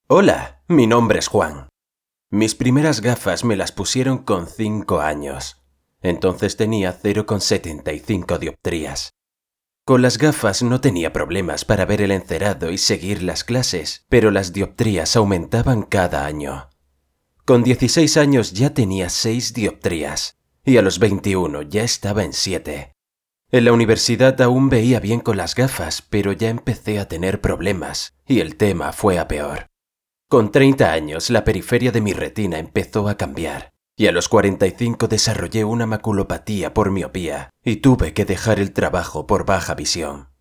Hola, mi nombre es Juan. Mis primeras gafas me las pusieron con 5 años. Entonces tenía 0,75 dioptrías. Con las gafas no tenía problemas para ver el encerado y seguir las clases, pero las dioptrías aumentaban cada año. Con 16 años ya tenía 6 dioptrías y a los 21 ya estaba en 7. En la universidad aún veía bien con las gafas, pero ya empecé a tener problemas y el tema fue a peor. Con 30 años la periferia de mi retina empezó a cambiar y a los 45 desarrollé una maculopatía por miopía y tuve que dejar el trabajo por baja visión.